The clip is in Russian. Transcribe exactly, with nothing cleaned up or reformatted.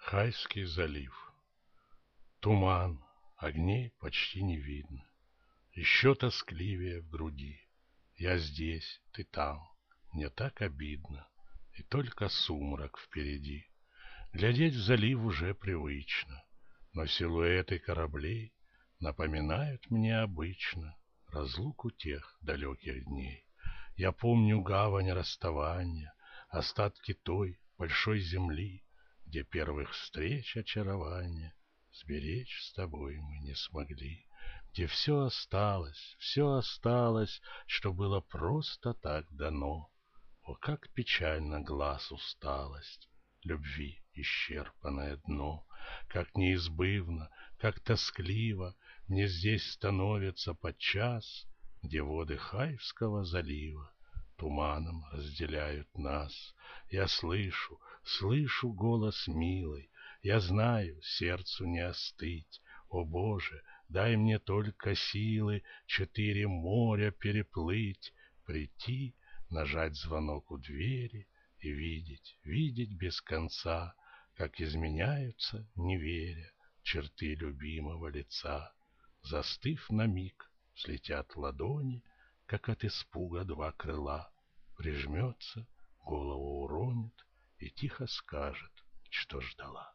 Хайский залив. Туман, огней почти не видно. Еще тоскливее в груди. Я здесь, ты там, мне так обидно, и только сумрак впереди. Глядеть в залив уже привычно, но силуэты кораблей напоминают мне обычно разлуку тех далеких дней. Я помню гавань расставания, остатки той большой земли, где первых встреч очарования сберечь с тобой мы не смогли, где все осталось, все осталось, что было просто так дано. О, как печально глаз усталость, любви исчерпанное дно, как неизбывно, как тоскливо мне здесь становится подчас, где воды Хайского залива туманом разделяют нас. Я слышу, слышу голос милый, я знаю, сердцу не остыть. О, Боже, дай мне только силы четыре моря переплыть, прийти, нажать звонок у двери и видеть, видеть без конца, как изменяются, не веря, черты любимого лица. Застыв на миг, слетят ладони, как от испуга два крыла, прижмется, голову уронит и тихо скажет, что ждала.